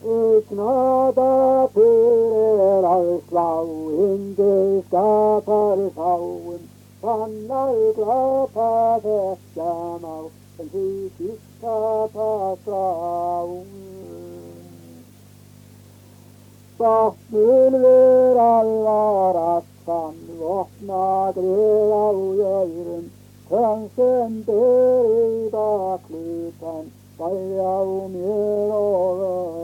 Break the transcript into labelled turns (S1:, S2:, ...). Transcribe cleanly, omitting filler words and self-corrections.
S1: Gnada fyrir að slá hindi skapar sáum, fannar glapa þekkja má, en því skapa skráum. Bátnur verað var aftan, vopna grið á jöðrum, sem ber í baklutan, bæði á mér og